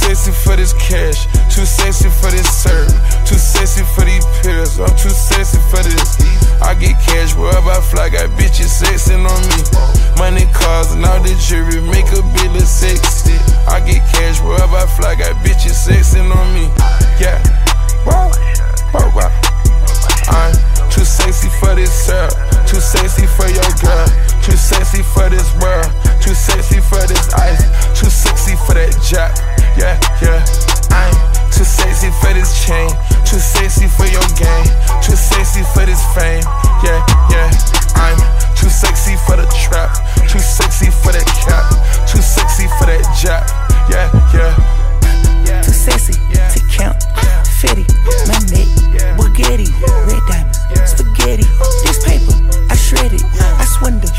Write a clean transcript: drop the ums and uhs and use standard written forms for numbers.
sexy for this cash, too sexy for this serve, too sexy for these pills, I'm too sexy for this. I get cash wherever I fly, got bitches sexing on me. Money, cars, and all the jewelry make a bill of sex.